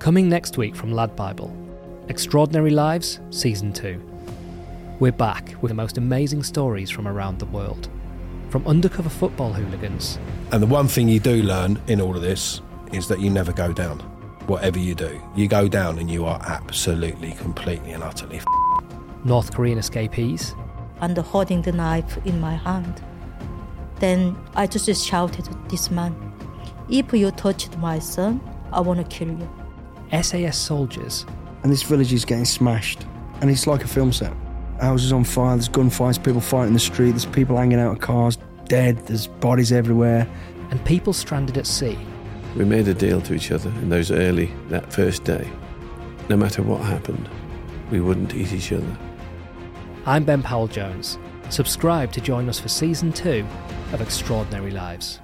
Coming next week from Lad Bible, Extraordinary Lives Season 2. We're back with the most amazing stories from around the world. From undercover football hooligans. And the one thing you do learn in all of this is that you never go down. Whatever you do, you go down and you are absolutely, completely and utterly North Korean escapees. And holding the knife in my hand. Then I just shouted to this man, "If you touched my son, I want to kill you." SAS soldiers. And this village is getting smashed. And it's like a film set. Houses on fire, there's gunfights, people fighting in the street, there's people hanging out of cars, dead, there's bodies everywhere. And people stranded at sea. We made a deal to each other in that first day. No matter what happened, we wouldn't eat each other. I'm Ben Powell-Jones. Subscribe to join us for Season 2 of Extraordinary Lives.